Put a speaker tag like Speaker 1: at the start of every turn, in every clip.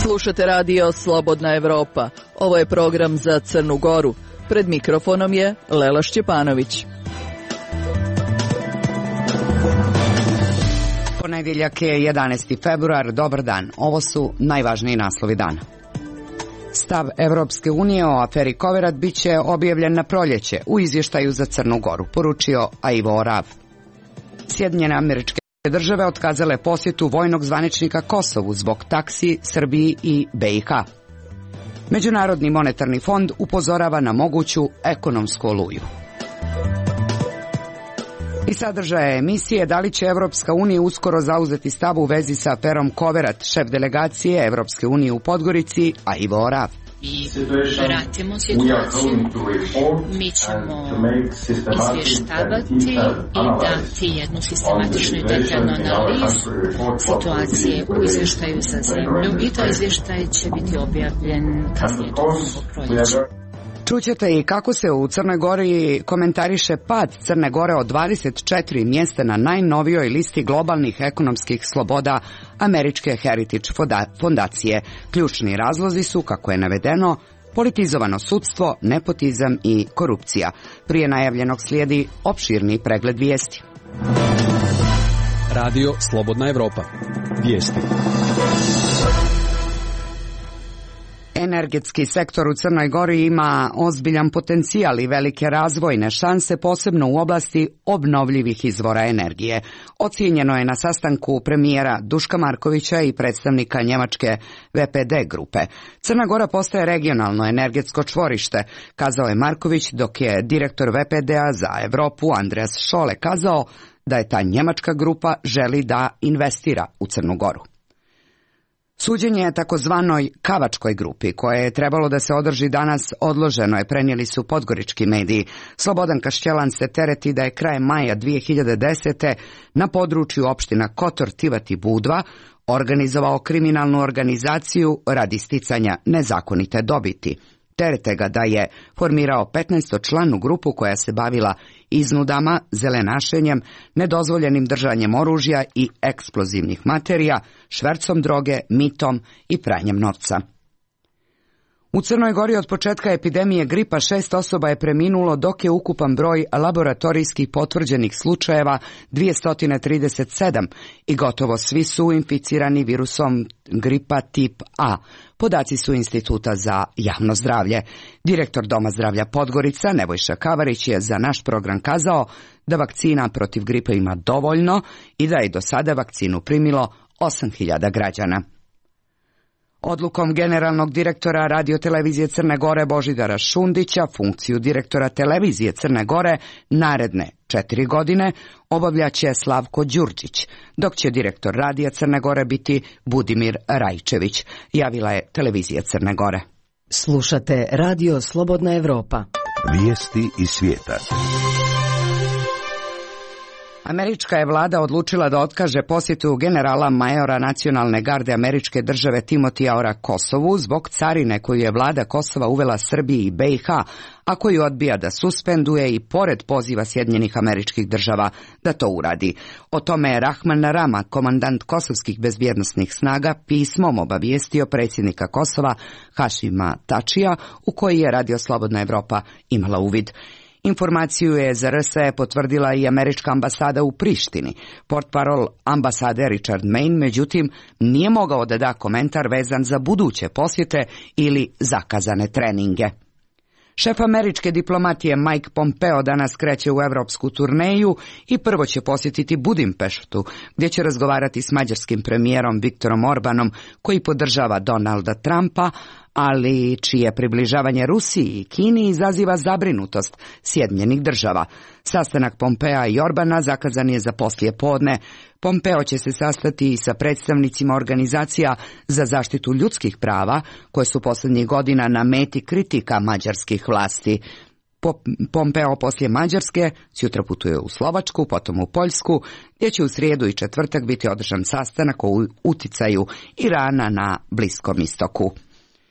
Speaker 1: Slušate radio Slobodna Evropa. Ovo je program za Crnu Goru. Pred mikrofonom je Lela Šćepanović.
Speaker 2: Ponedjeljak je 11. februar. Dobar dan. Ovo su najvažniji naslovi dana. Stav Evropske unije o aferi Koverat biće objavljen na proljeće u izvještaju za Crnu Goru, poručio Ivo Orav. Sjedinjene Američke Države otkazale posjetu vojnog zvaničnika Kosovu zbog taksi Srbiji i BiH. Međunarodni monetarni fond upozorava na moguću ekonomsku oluju. I sadržaje emisije: da li će Evropska unija uskoro zauzeti stav u vezi sa aferom Koverat, šef delegacije Evropske unije u Podgorici, Ivo Orav.
Speaker 3: I pratimo situaciju, mi ćemo izvještavati i dati jednu sistematičnu i detaljnu analizu situacije u izvještaju za zemlju i to izvještaj će biti objavljen kasnije tokom proljeća.
Speaker 2: Čućete i kako se u Crnoj Gori komentariše pad Crne Gore od 24 mjesta na najnovijoj listi globalnih ekonomskih sloboda Američke Heritage fondacije. Ključni razlozi su, kako je navedeno, politizovano sudstvo, nepotizam i korupcija. Prije najavljenog slijedi opširni pregled vijesti.
Speaker 4: Radio Slobodna Evropa. Vijesti.
Speaker 2: Energetski sektor u Crnoj Gori ima ozbiljan potencijal i velike razvojne šanse, posebno u oblasti obnovljivih izvora energije. Ocijenjeno je na sastanku premijera Duška Markovića i predstavnika njemačke VPD grupe. Crna Gora postaje regionalno energetsko čvorište, kazao je Marković, dok je direktor VPD-a za Evropu Andreas Šole kazao da je ta njemačka grupa želi da investira u Crnu Goru. Suđenje takozvanoj Kavačkoj grupi, koje je trebalo da se održi danas, odloženo je, prenijeli su podgorički mediji. Slobodan Kašćelan se tereti da je krajem maja 2010. na području opština Kotor, Tivat i Budva organizovao kriminalnu organizaciju radi sticanja nezakonite dobiti. Terete ga da je formirao 15-članu grupu koja se bavila iznudama, zelenašenjem, nedozvoljenim držanjem oružja i eksplozivnih materija, švercom droge, mitom i pranjem novca. U Crnoj Gori od početka epidemije gripa 6 osoba je preminulo, dok je ukupan broj laboratorijskih potvrđenih slučajeva 237 i gotovo svi su inficirani virusom gripa tip A. Podaci su Instituta za javno zdravlje. Direktor Doma zdravlja Podgorica Nebojša Kavarić je za naš program kazao da vakcina protiv gripe ima dovoljno i da je do sada vakcinu primilo 8.000 građana. Odlukom generalnog direktora radiotelevizije Crne Gore Božidara Šundića funkciju direktora televizije Crne Gore naredne 4 godine obavljaće Slavko Đurđić, dok će direktor radija Crne Gore biti Budimir Rajčević, javila je televizija Crne Gore.
Speaker 5: Slušate radio Slobodna Evropa.
Speaker 6: Vijesti iz svijeta.
Speaker 2: Američka je vlada odlučila da otkaže posjetu generala majora nacionalne garde Američke države Timotija Ora Kosovu zbog carine koju je vlada Kosova uvela Srbiji i BiH, a koju odbija da suspenduje i pored poziva Sjedinjenih Američkih Država da to uradi. O tome je Rahman Rama, komandant kosovskih bezbjednosnih snaga, pismom obavijestio predsjednika Kosova Hašima Tačija, u koji je Radio Slobodna Evropa imala uvid. Informaciju je za RSE potvrdila i američka ambasada u Prištini. Portparol ambasade Richard Main, međutim, nije mogao da da komentar vezan za buduće posjete ili zakazane treninge. Šef američke diplomatije Mike Pompeo danas kreće u evropsku turneju i prvo će posjetiti Budimpeštu, gdje će razgovarati s mađarskim premijerom Viktorom Orbanom, koji podržava Donalda Trumpa, ali čije približavanje Rusiji i Kini izaziva zabrinutost Sjedinjenih Država. Sastanak Pompea i Orbana zakazan je za poslije podne. Pompeo će se sastati i sa predstavnicima organizacija za zaštitu ljudskih prava, koje su posljednjih godina na meti kritika mađarskih vlasti. Pompeo poslije Mađarske sutra putuje u Slovačku, potom u Poljsku, gdje će u srijedu i četvrtak biti održan sastanak o uticaju Irana na Bliskom istoku.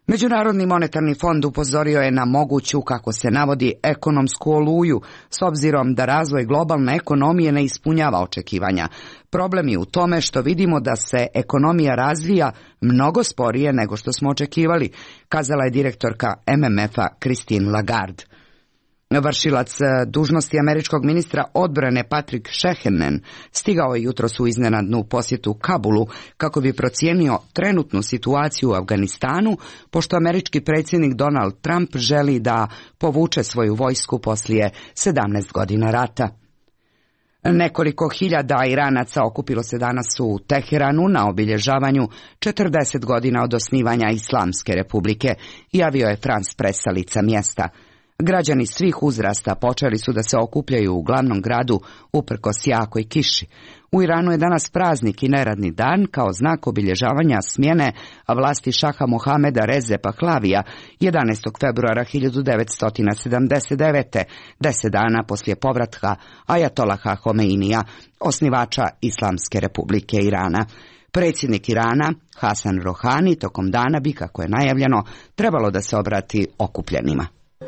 Speaker 2: Međunarodni monetarni fond upozorio je na moguću, kako se navodi, ekonomsku oluju, s obzirom da razvoj globalne ekonomije ne ispunjava očekivanja. Problem je u tome što vidimo da se ekonomija razvija mnogo sporije nego što smo očekivali, kazala je direktorka MMF-a Christine Lagarde. Vršilac dužnosti američkog ministra odbrane Patrick Shanahan stigao je jutros u iznenadnu posjetu Kabulu kako bi procijenio trenutnu situaciju u Afganistanu, pošto američki predsjednik Donald Trump želi da povuče svoju vojsku poslije 17 godina rata. Nekoliko hiljada Iranaca okupilo se danas u Teheranu na obilježavanju 40 godina od osnivanja Islamske republike, javio je France Press sa lica mjesta. Građani svih uzrasta počeli su da se okupljaju u glavnom gradu uprkos jakoj kiši. U Iranu je danas praznik i neradni dan kao znak obilježavanja smjene vlasti šaha Mohameda Reze Pahlavija 11. februara 1979. 10 dana poslije povratka Ajatolaha Homeinija, osnivača Islamske republike Irana. Predsjednik Irana, Hasan Rohani, tokom dana bi, kako je najavljeno, trebalo da se obrati okupljenima.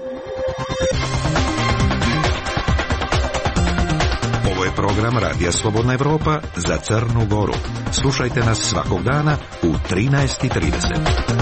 Speaker 6: Ovo je program Radija Slobodna Evropa za Crnu Goru. Slušajte nas svakog dana u 13:30.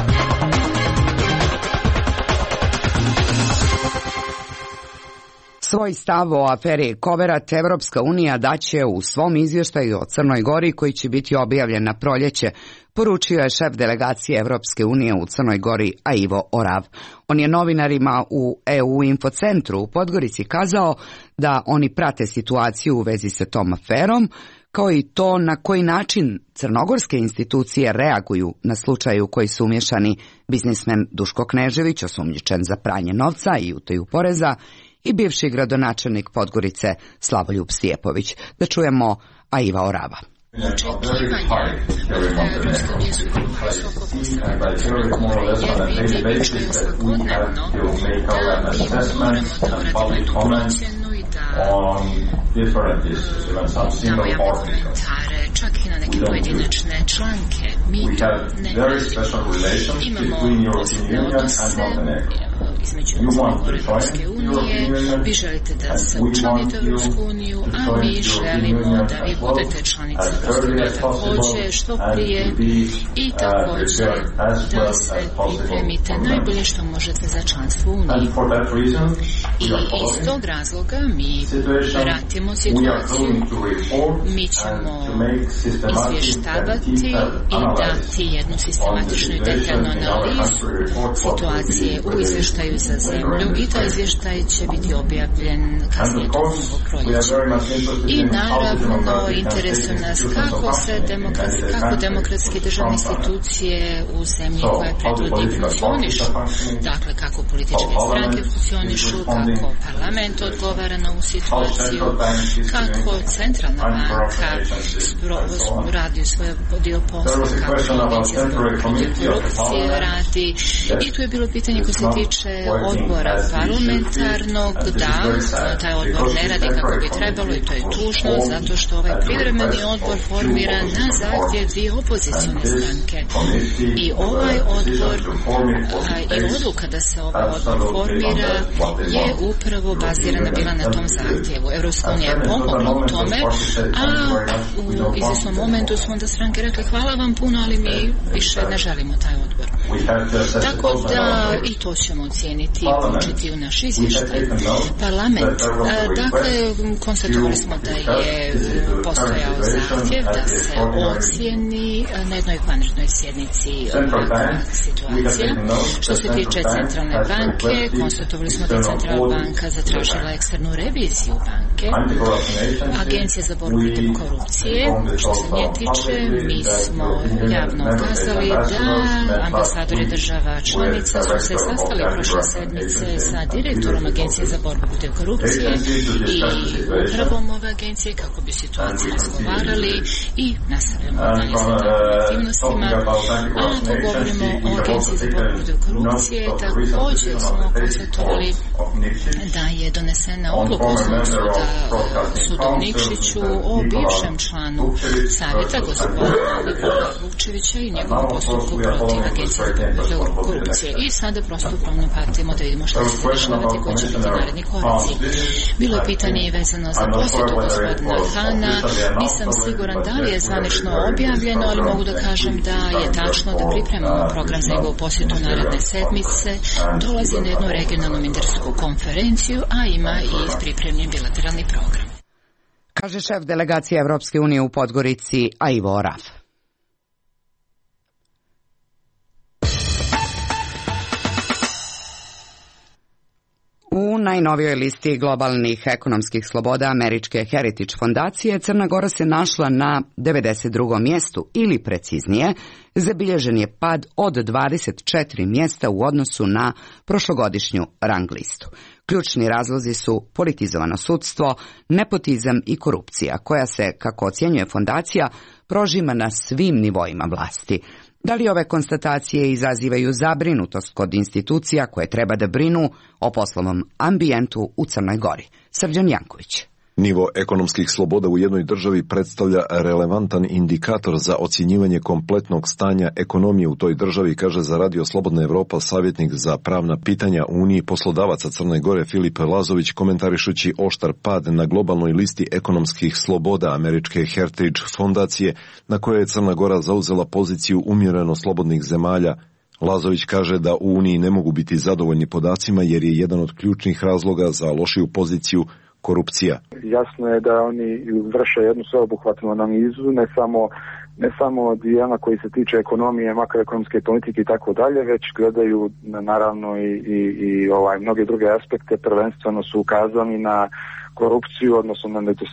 Speaker 2: Svoj stav o aferi Koverat Evropska unija daće u svom izvještaju o Crnoj Gori koji će biti objavljen na proljeće, poručio je šef delegacije Evropske unije u Crnoj Gori Aivo Orav. On je novinarima u EU Infocentru u Podgorici kazao da oni prate situaciju u vezi sa tom aferom, kao i to na koji način crnogorske institucije reaguju na slučaju u koji su umješani biznismen Duško Knežević, osumnjičen za pranje novca i utaju poreza, i bivši gradonačelnik Podgorice Slavoljub Stijepović. Da čujemo Aiva Orava.
Speaker 3: Očekivanja Evropske unije su visoko postavljene, jer vidimo što je svakodnevno da mi moramo da uradimo procjenu i da damo javne komentare, čak i na neke pojedinačne članke. Mi to ne imamo posebne odnose između Evropske unije, vi želite da se učlanite u Evropsku uniju, a mi želimo da vi budete članica također što prije i također da se pripremite najbolje što možete za članstvo u Uniji. I iz tog razloga mi pratimo situaciju, mi ćemo izvještavati i dati jednu sistematičnu i detaljnu analizu situacije u izvještaju za zemlju i taj izvještaj će biti objavljen kasnije tokom ovog proljeća. I naravno interesuje nas kako demokratske državne institucije u zemlji koja predvodi funkcionišu, dakle kako političke stranke funkcionišu, kako parlament odgovara na ovu situaciju, kako centralna banka radi svoj dio posla, kako Agencija za borbu protiv korupcije radi. I tu je bilo pitanje koje se tiče odbora parlamentarnog, da taj odbor ne radi kako bi trebalo i to je tužno zato što ovaj privremeni odbor formira na zahtjev dvije opozicione stranke. I ovaj odbor i odluka da se ovaj odbor formira je upravo bazirana bila na tom zahtjevu. Evropska unija je pomogla u tome, a u izvjesnom momentu su onda stranke rekli hvala vam puno, ali mi više ne želimo taj odbor. Tako da i to ćemo ocijeniti i uključiti u naš izvještaj. Parlament, dakle, konstatovali smo da je postojao zahtjev da se ocijeni na jednoj vanrednoj sjednici situacija. Što se tiče centralne banke, konstatovali smo da je centralna banka zatražila eksternu reviziju banke. Agencija za borbu protiv korupcije, što se nje tiče, mi smo javno ukazali da ambasadori država članica su se sastali prošle sedmice sa direktorom Agencije za borbu protiv korupcije i upravom ove agencije kako bi situaciju razgovarali i nastavljamo dalje sa takvim aktivnostima. A ako govorimo o Agenciji za borbu protiv korupcije, također smo konstatovali da je donesena odluka Osnovnog suda sudu Nikšiću o bivšem članu savjeta gospodina Vukčevića i njegovom postupku protiv Agencije za korupcije. I sada prosto upravno pratimo da vidimo što će se dešavati, koji će biti naredni koraci. Bilo je pitanje i vezano za posjetu gospodina Hana. Nisam siguran da li je zvanično objavljeno, ali mogu da kažem da je tačno da pripremamo program za njegovu posjetu naredne sedmice. Dolazi na jednu regionalnu ministarsku konferenciju, a ima i pripremljen bilateralni program.
Speaker 2: Kaže šef delegacije Evropske unije u Podgorici, Ivo Oraf. U najnovijoj listi globalnih ekonomskih sloboda američke Heritage fondacije Crna Gora se našla na 92. mjestu ili preciznije, zabilježen je pad od 24 mjesta u odnosu na prošlogodišnju rang listu. Ključni razlozi su politizovano sudstvo, nepotizam i korupcija, koja se, kako ocjenjuje fondacija, prožima na svim nivoima vlasti. Da li ove konstatacije izazivaju zabrinutost kod institucija koje treba da brinu o poslovnom ambijentu u Crnoj Gori? Srđan Janković.
Speaker 7: Nivo ekonomskih sloboda u jednoj državi predstavlja relevantan indikator za ocjenjivanje kompletnog stanja ekonomije u toj državi, kaže za Radio Slobodna Evropa savjetnik za pravna pitanja u Uniji poslodavaca Crne Gore Filip Lazović, komentarišući oštar pad na globalnoj listi ekonomskih sloboda američke Heritage fondacije, na kojoj je Crna Gora zauzela poziciju umjereno slobodnih zemalja. Lazović kaže da u Uniji ne mogu biti zadovoljni podacima jer je jedan od ključnih razloga za lošiju poziciju korupcija.
Speaker 8: Jasno je da oni vrše jednu sveobuhvatnu analizu, ne samo dijela koji se tiče ekonomije, makroekonomske politike i tako dalje, već gledaju naravno i mnoge druge aspekte. Prvenstveno su ukazani na korupciju, odnosno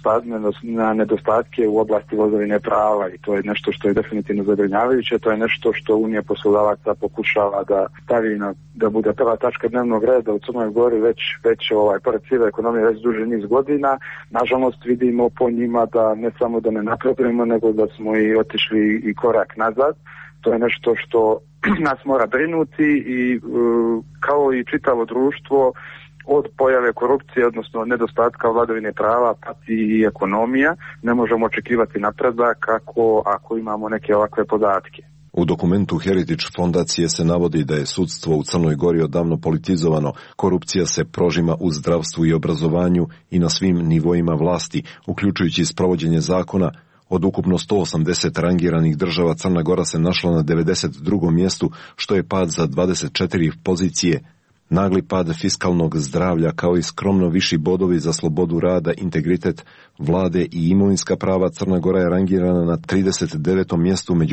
Speaker 8: na nedostatke u oblasti vladavine prava, i to je nešto što je definitivno zabrinjavajuće. To je nešto što Unija poslodavaca pokušava da stavi da bude prva tačka dnevnog reda u Crnoj Gori već pored sive ekonomije već duži niz godina. Nažalost vidimo po njima da ne samo da ne napredujemo, nego da smo i otišli i korak nazad. To je nešto što nas mora brinuti i kao i čitavo društvo od pojave korupcije, odnosno nedostatka vladavine prava, pati i ekonomija. Ne možemo očekivati napredak ako imamo neke ovakve podatke.
Speaker 7: U dokumentu Heritage fondacije se navodi da je sudstvo u Crnoj Gori odavno politizovano, korupcija se prožima u zdravstvu i obrazovanju i na svim nivoima vlasti, uključujući sprovođenje zakona. Od ukupno 180 rangiranih država Crna Gora se našla na 92. mjestu, što je pad za 24 pozicije. Nagli pad fiskalnog zdravlja kao i skromno viši bodovi za slobodu rada, integritet vlade i imovinska prava, Crna Gora je rangirana na 39. mjestu među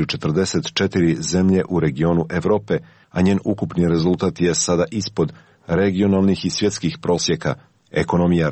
Speaker 7: 44 zemlje u regionu Evrope, a njen ukupni rezultat je sada ispod regionalnih i svjetskih prosjeka. Ekonomija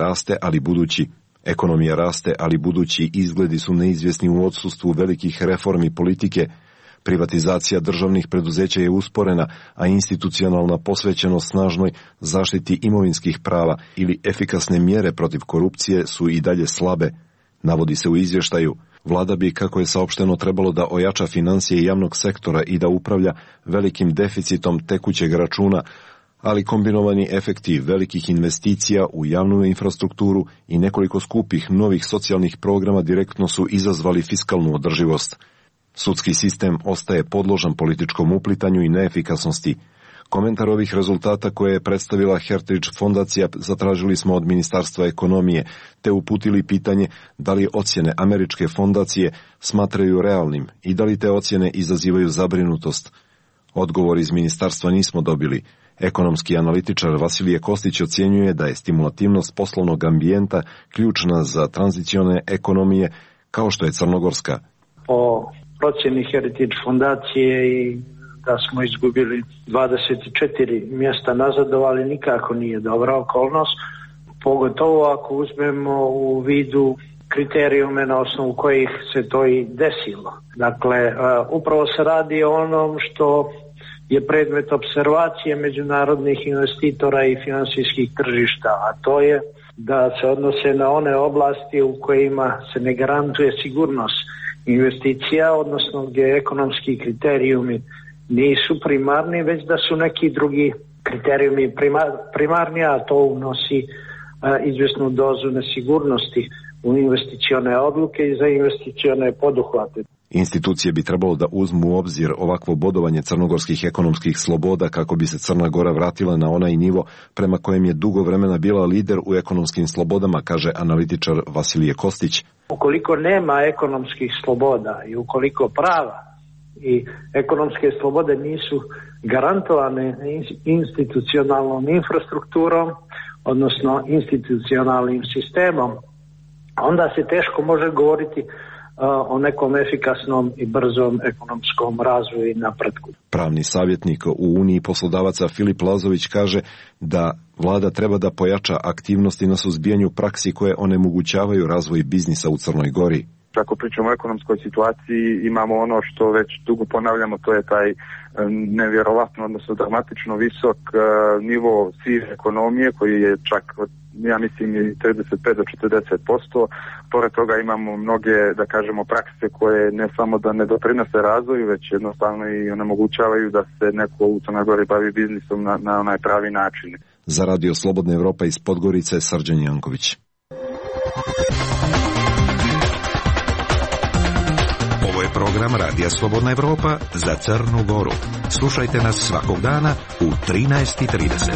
Speaker 7: raste, ali budući izgledi su neizvjesni u odsustvu velikih reformi politike. Privatizacija državnih preduzeća je usporena, a institucionalna posvećenost snažnoj zaštiti imovinskih prava ili efikasne mjere protiv korupcije su i dalje slabe. Navodi se u izvještaju, vlada bi, kako je saopšteno, trebalo da ojača financije javnog sektora i da upravlja velikim deficitom tekućeg računa, ali kombinovani efekti velikih investicija u javnu infrastrukturu i nekoliko skupih novih socijalnih programa direktno su izazvali fiskalnu održivost. Sudski sistem ostaje podložan političkom uplitanju i neefikasnosti. Komentar ovih rezultata koje je predstavila Heritage fondacija zatražili smo od Ministarstva ekonomije, te uputili pitanje da li ocjene američke fondacije smatraju realnim i da li te ocjene izazivaju zabrinutost. Odgovor iz ministarstva nismo dobili. Ekonomski analitičar Vasilije Kostić ocjenjuje da je stimulativnost poslovnog ambijenta ključna za tranzicione ekonomije kao što je crnogorska.
Speaker 9: Po procjeni Heritage fondacije i da smo izgubili 24 mjesta nazadovali nikako nije dobra okolnost, pogotovo ako uzmemo u vidu kriterijume na osnovu kojih se to i desilo. Dakle, upravo se radi o onom što je predmet observacije međunarodnih investitora i finansijskih tržišta, a to je da se odnose na one oblasti u kojima se ne garantuje sigurnost investicija, odnosno gdje ekonomski kriterijumi nisu primarni, već da su neki drugi kriterijumi primarni, a to unosi izvjesnu dozu nesigurnosti u investicione odluke i za investicione poduhvate.
Speaker 7: Institucije bi trebalo da uzmu u obzir ovakvo bodovanje crnogorskih ekonomskih sloboda kako bi se Crna Gora vratila na onaj nivo prema kojem je dugo vremena bila lider u ekonomskim slobodama, kaže analitičar Vasilije Kostić.
Speaker 9: Ukoliko nema ekonomskih sloboda i ukoliko prava i ekonomske slobode nisu garantovane institucionalnom infrastrukturom, odnosno institucionalnim sistemom, onda se teško može govoriti o nekom efikasnom i brzom ekonomskom razvoju i napretku.
Speaker 7: Pravni savjetnik u Uniji poslodavaca Filip Lazović kaže da vlada treba da pojača aktivnosti na suzbijanju praksi koje onemogućavaju razvoj biznisa u Crnoj Gori.
Speaker 8: Ako pričamo o ekonomskoj situaciji, imamo ono što već dugo ponavljamo, to je taj nevjerovatno, odnosno dramatično visok nivo sive ekonomije koji je čak, ja mislim, 35 do 40%. Pored toga imamo mnoge, da kažemo, prakse koje ne samo da ne doprinose razvoju, već jednostavno i onemogućavaju da se neko u Crnoj Gori bavi biznisom na onaj pravi način.
Speaker 7: Za Radio Slobodna Evropa iz Podgorice, Srđan Janković.
Speaker 6: Ovo je program Radija Slobodna Evropa za Crnu Goru. Slušajte nas svakog dana u 13:30.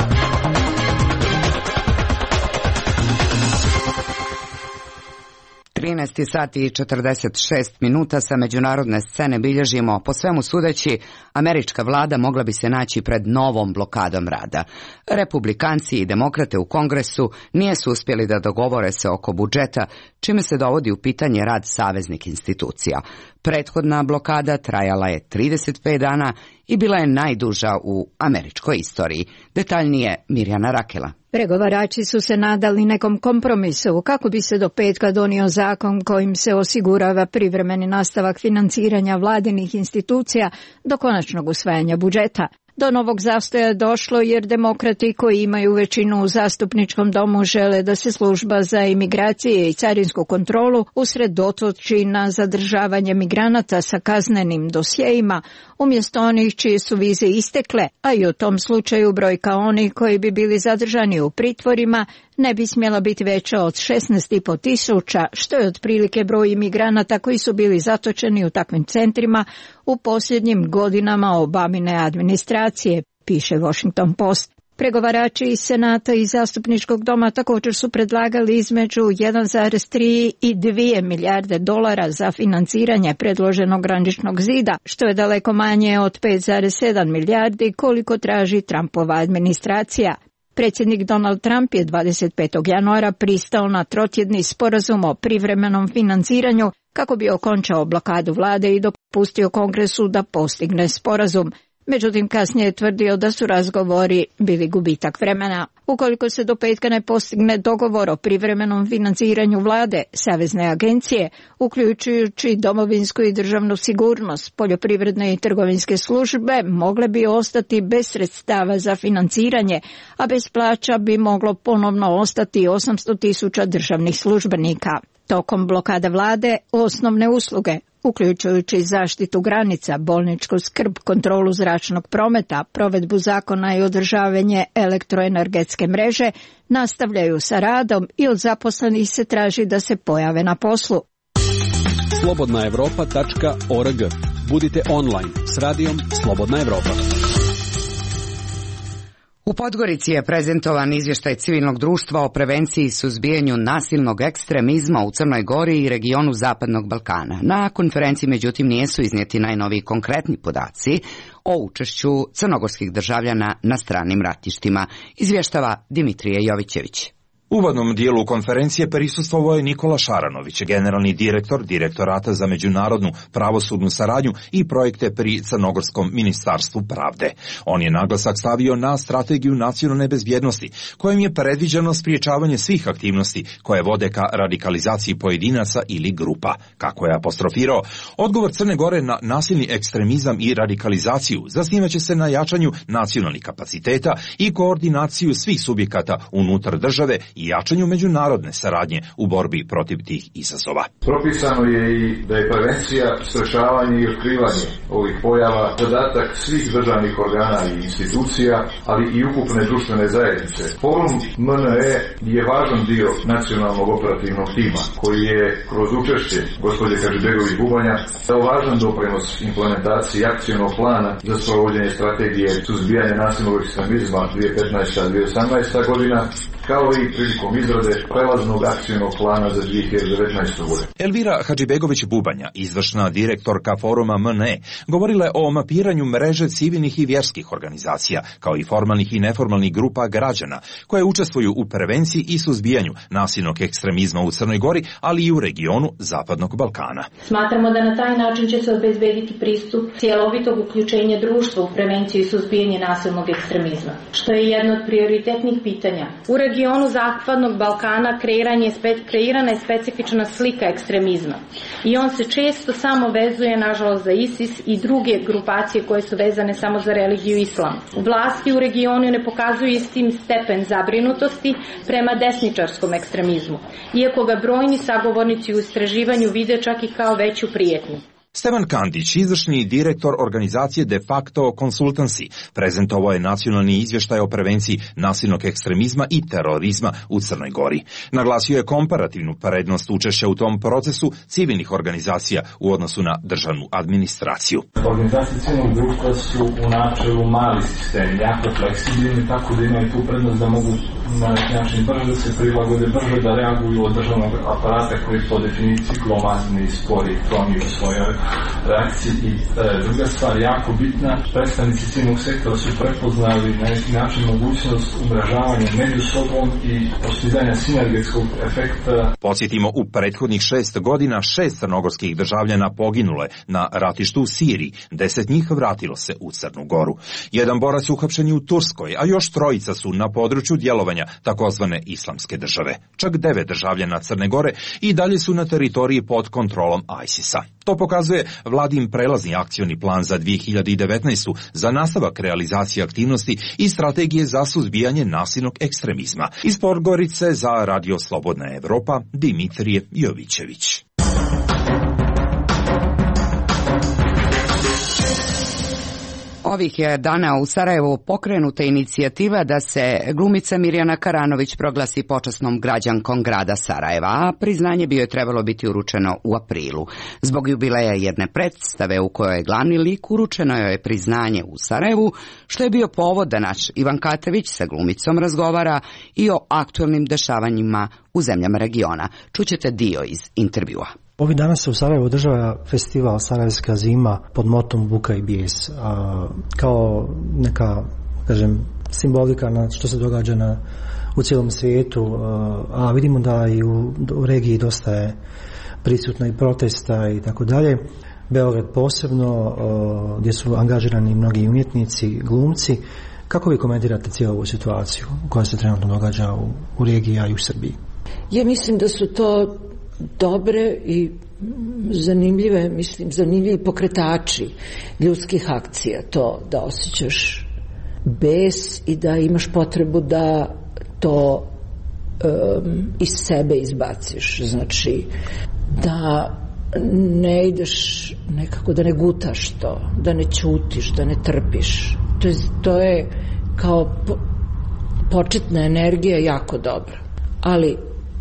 Speaker 2: 13 sati i 46 minuta sa međunarodne scene bilježimo, po svemu sudeći, američka vlada mogla bi se naći pred novom blokadom rada. Republikanci i demokrate u Kongresu nisu uspjeli da dogovore se oko budžeta, čime se dovodi u pitanje rad saveznih institucija. Prethodna blokada trajala je 35 dana i bila je najduža u američkoj istoriji. Detaljnije Mirjana Rakela.
Speaker 10: Pregovarači su se nadali nekom kompromisu kako bi se do petka donio zakon kojim se osigurava privremeni nastavak financiranja vladinih institucija do konačnog usvajanja budžeta. Do novog zastoja je došlo jer demokrati koji imaju većinu u zastupničkom domu žele da se služba za imigracije i carinsku kontrolu usredotoči na zadržavanje migranata sa kaznenim dosjejima umjesto onih čije su vize istekle, a i u tom slučaju brojka onih koji bi bili zadržani u pritvorima ne bi smjela biti veća od 16,5 tisuća, što je otprilike broj imigranata koji su bili zatočeni u takvim centrima u posljednjim godinama Obamine administracije, piše Washington Post. Pregovarači iz Senata i Zastupničkog doma također su predlagali između 1,3 i 2 milijarde dolara za financiranje predloženog graničnog zida, što je daleko manje od 5,7 milijardi koliko traži Trumpova administracija. Predsjednik Donald Trump je 25. januara pristao na trotjedni sporazum o privremenom financiranju kako bi okončao blokadu vlade i dopustio Kongresu da postigne sporazum. Međutim, kasnije je tvrdio da su razgovori bili gubitak vremena. Ukoliko se do petka ne postigne dogovor o privremenom financiranju vlade, savezne agencije, uključujući domovinsku i državnu sigurnost, poljoprivredne i trgovinske službe, mogle bi ostati bez sredstava za financiranje, a bez plaća bi moglo ponovno ostati 800,000 državnih službenika. Tokom blokada vlade, osnovne usluge, uključujući zaštitu granica, bolničku skrb, kontrolu zračnog prometa, provedbu zakona i održavanje elektroenergetske mreže, nastavljaju sa radom i od zaposlenih se traži da se pojave na poslu.
Speaker 4: slobodnaevropa.org. Budite online s radijom Slobodna Evropa.
Speaker 2: U Podgorici je prezentovan izvještaj civilnog društva o prevenciji i suzbijanju nasilnog ekstremizma u Crnoj Gori i regionu Zapadnog Balkana. Na konferenciji, međutim, nisu iznijeti najnoviji konkretni podaci o učešću crnogorskih državljana na stranim ratištima, izvještava Dimitrije Jovićević.
Speaker 11: U uvodnom dijelu konferencije prisustvovao je Nikola Šaranović, generalni direktor Direktorata za međunarodnu pravosudnu saradnju i projekte pri Crnogorskom ministarstvu pravde. On je naglasak stavio na strategiju nacionalne bezbjednosti, kojim je predviđeno spriječavanje svih aktivnosti koje vode ka radikalizaciji pojedinaca ili grupa. Kako je apostrofirao, odgovor Crne Gore na nasilni ekstremizam i radikalizaciju zasnivaće se na jačanju nacionalnih kapaciteta i koordinaciju svih subjekata unutar države i i jačanju međunarodne saradnje u borbi protiv tih izazova.
Speaker 12: Propisano je i da je prevencija, sprečavanje i otkrivanje ovih pojava zadatak svih državnih organa i institucija, ali i ukupne društvene zajednice. Forum MNE je važan dio nacionalnog operativnog tima, koji je kroz učešće gospođe Hadžibegović-Bubanja dao važan doprinos implementaciji akcionog plana za sprovođenje strategije suzbijanja nasilnog ekstremizma 2015-2018 godina, kao i prilikom izrade prelaznog akcionog plana za 2019. godinu.
Speaker 11: Elvira Hadžibegović-Bubanja, izvršna direktorka Foruma MNE, govorila je o mapiranju mreže civilnih i vjerskih organizacija, kao i formalnih i neformalnih grupa građana, koje učestvuju u prevenciji i suzbijanju nasilnog ekstremizma u Crnoj Gori, ali i u regionu Zapadnog Balkana.
Speaker 13: Smatramo da na taj način će se obezbediti pristup cjelovitog uključenja društva u prevenciju i suzbijanje nasilnog ekstremizma, što je jedno od prioritetnih pitanja. U regionu Zapadnog Balkana kreirana je specifična slika ekstremizma i on se često samo vezuje, nažalost, za ISIS i druge grupacije koje su vezane samo za religiju islam. Vlasti u regionu ne pokazuju istim stepen zabrinutosti prema desničarskom ekstremizmu, iako ga brojni sagovornici u istraživanju vide čak i kao veću prijetnju.
Speaker 11: Stevan Kandić, izvršni direktor organizacije De facto Consultancy, prezentovao je nacionalni izvještaj o prevenciji nasilnog ekstremizma i terorizma u Crnoj Gori. Naglasio je komparativnu prednost učešća u tom procesu civilnih organizacija u odnosu na državnu administraciju.
Speaker 14: Organizacije civilnog društva su u načelu mali sistem, jako fleksibilni, tako da imaju tu prednost da mogu na neki način brže da se prilagode, brže da reaguju od državnog aparata koji po definiciji glomazni i spori promiju svoje reakcije. I druga stvar, jako bitna, predstavnici civilnog sektora su prepoznali na neki način mogućnost umrežavanja među sobom i postizanja sinergetskog efekta.
Speaker 11: Podsjetimo, u prethodnih 6 godina 6 crnogorskih državljana poginule na ratištu u Siriji, 10 njih vratilo se u Crnu Goru. Jedan borac uhapšen je u Turskoj, a još 3 su na području djelovanja takozvane islamske države. Čak 9 državljana Crne Gore i dalje su na teritoriji pod kontrolom ISIS-a. To pokazuje vladin prelazni akcioni plan za 2019. za nastavak realizacije aktivnosti i strategije za suzbijanje nasilnog ekstremizma. Iz Podgorice za Radio Slobodna Evropa, Dimitrije Jovićević.
Speaker 2: Ovih je dana u Sarajevu pokrenuta inicijativa da se glumica Mirjana Karanović proglasi počasnom građankom grada Sarajeva, a priznanje bi joj trebalo biti uručeno u aprilu. Zbog jubileja jedne predstave u kojoj je glavni lik, uručeno joj je priznanje u Sarajevu, što je bio povod da naš Ivan Katević sa glumicom razgovara i o aktualnim dešavanjima u zemljama regiona. Čućete dio iz intervjua.
Speaker 15: Ovih dana se u Sarajevu održava festival Sarajevska zima pod motom Buka i bijes, kao neka, simbolika na što se događa u cijelom svijetu, a vidimo da i u regiji dosta je prisutno i protesta i tako dalje. Beograd posebno, gdje su angažirani mnogi umjetnici, glumci. Kako vi komentirate cijelu ovu situaciju koja se trenutno događa u regiji, a i u Srbiji?
Speaker 16: Ja mislim da su to dobre i zanimljivi pokretači ljudskih akcija, to da osjećaš bes i da imaš potrebu da to iz sebe izbaciš, znači da ne ideš nekako, da ne gutaš to, da ne ćutiš, da ne trpiš. To je kao početna energija jako dobra, ali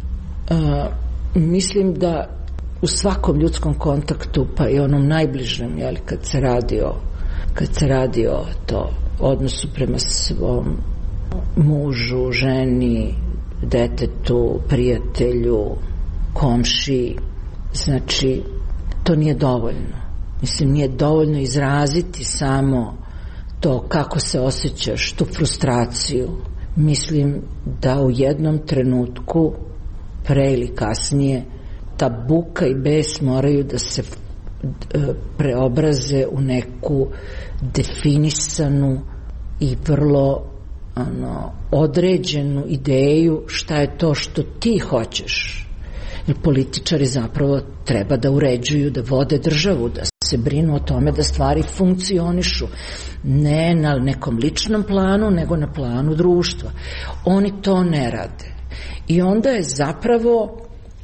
Speaker 16: mislim da u svakom ljudskom kontaktu, pa i onom najbližem, kad se radi o to odnosu prema svom mužu, ženi, detetu, prijatelju, komšiji, znači to nije dovoljno. Mislim, nije dovoljno izraziti samo to kako se osjećaš, tu frustraciju. Mislim da u jednom trenutku, pre ili kasnije, ta buka i bes moraju da se preobraze u neku definisanu i vrlo određenu ideju šta je to što ti hoćeš. Jer političari zapravo treba da uređuju, da vode državu, da se brinu o tome da stvari funkcionišu. Ne na nekom ličnom planu, nego na planu društva. Oni to ne rade. I onda je zapravo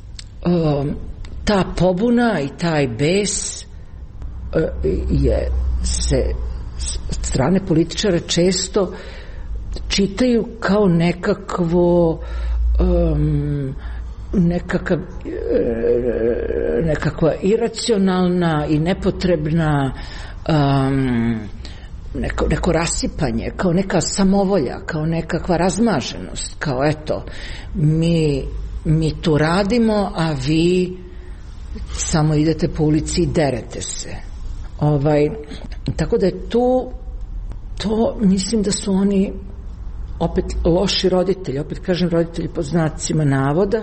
Speaker 16: ta pobuna i taj bes se strane političara često čitaju kao nekakva iracionalna i nepotrebna neko rasipanje, kao neka samovolja, kao nekakva razmaženost, kao eto mi tu radimo, a vi samo idete po ulici i derete se. Tako da je to mislim da su oni opet loši roditelji, opet kažem roditelji pod znacima navoda,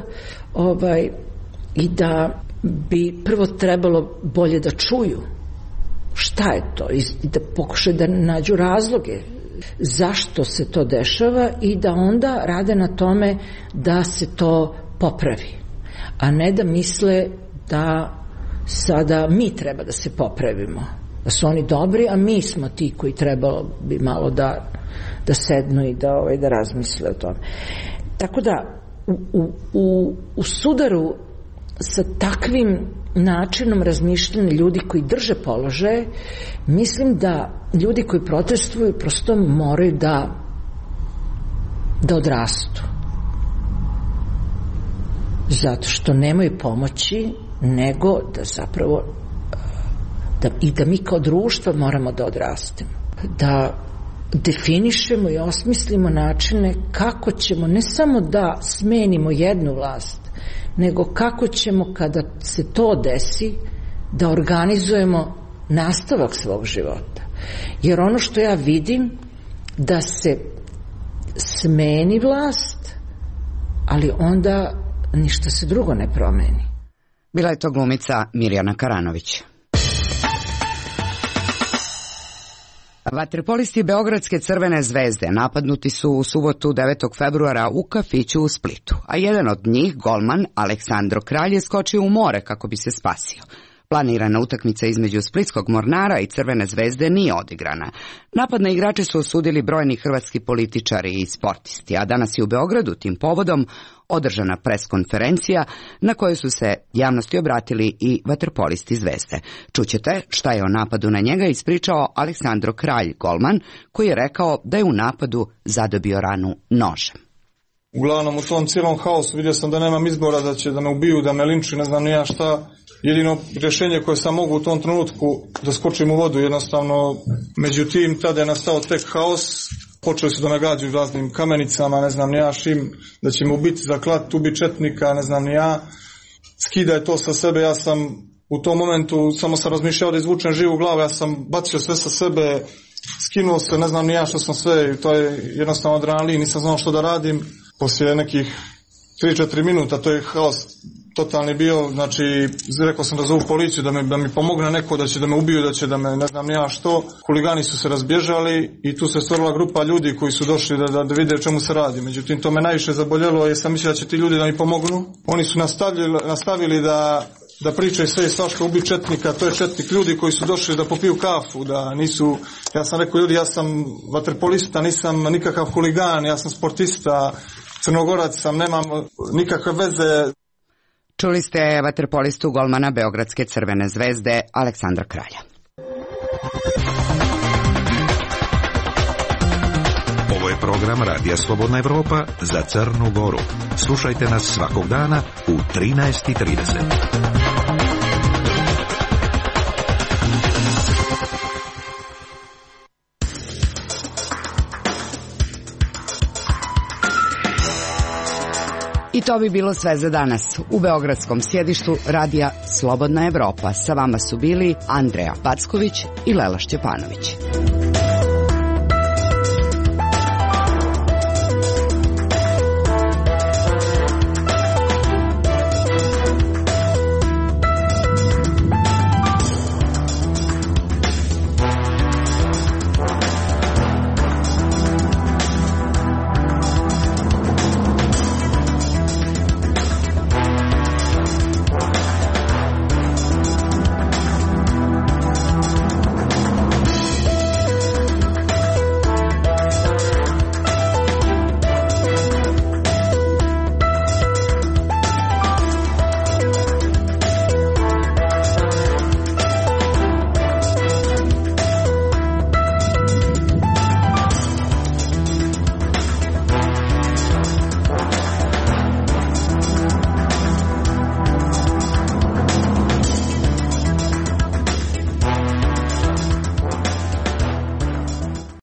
Speaker 16: i da bi prvo trebalo bolje da čuju šta je to i da pokušaju da nađu razloge zašto se to dešava i da onda rade na tome da se to popravi, a ne da misle da sada mi treba da se popravimo, da su oni dobri, a mi smo ti koji trebalo bi malo da sednu i da razmisle o tome. Tako da u sudaru sa takvim načinom razmišljanja ljudi koji drže položaje, mislim da ljudi koji protestuju prosto moraju da odrastu, zato što nemaju pomoći, nego da zapravo i da mi kao društvo moramo da odrastemo, da definišemo i osmislimo načine kako ćemo ne samo da smenimo jednu vlast, nego kako ćemo kada se to desi da organizujemo nastavak svog života. Jer ono što ja vidim, da se smeni vlast, ali onda ništa se drugo ne promeni.
Speaker 2: Bila je to glumica Mirjana Karanović. Vaterpolisti Beogradske Crvene zvezde napadnuti su u subotu 9. februara u kafiću u Splitu, a jedan od njih, golman Aleksandro Kralj, je skočio u more kako bi se spasio. Planirana utakmica između Splitskog Mornara i Crvene zvezde nije odigrana. Napad na igrače su osudili brojni hrvatski političari i sportisti, a danas je u Beogradu tim povodom održana preskonferencija na kojoj su se javnosti obratili i vaterpolisti Zvezde. Čućete šta je o napadu na njega ispričao Aleksandro Kralj, golman, koji je rekao da je u napadu zadobio ranu nožem.
Speaker 17: Uglavnom u tom cijelom haosu vidio sam da nemam izbora, da će da me ubiju, da me linčuju, ne znam ni ja šta. Jedino rješenje koje sam mogu u tom trenutku da skočim u vodu jednostavno. Međutim, tada je nastao tek haos. Počeli su da me gađaju raznim kamenicama, ne znam ni ja šim, da će me ubiti za klat, ubiti četnika, ne znam ni ja. Skidaj to sa sebe, ja sam u tom momentu samo sam razmišljao da izvučem živu glavu, ja sam bacio sve sa sebe, skinuo se, ne znam ni ja što sam sve, to je jednostavno adrenalin, nisam znao što da radim. Poslije nekih 3-4 minuta, to je haos totalni bio, znači rekao sam da zovu policiju, da mi pomogne neko, da će da me ubiju, da će da me ne znam ni ja što. Huligani su se razbježali i tu se stvorila grupa ljudi koji su došli da vide o čemu se radi. Međutim, to me najviše zaboljelo jer sam mislio da će ti ljudi da mi pomognu. Oni su nastavili da pričaju sve i svašta, ubi četnika, to je četnik, ljudi koji su došli da popiju kafu, da nisu, ja sam rekao ljudi, ja sam vaterpolista, nisam nikakav huligan, ja sam sportista, Crnogorac sam, nemam nikakve veze.
Speaker 2: Čuli ste vaterpolistu golmana Beogradske Crvene zvezde Aleksandra Kralja.
Speaker 6: Ovo je program Radija Slobodna Evropa za Crnu Goru. Slušajte nas svakog dana u 13:30.
Speaker 2: I to bi bilo sve za danas. U beogradskom sjedištu Radija Slobodna Evropa sa vama su bili Andreja Packović i Lela Šćepanović.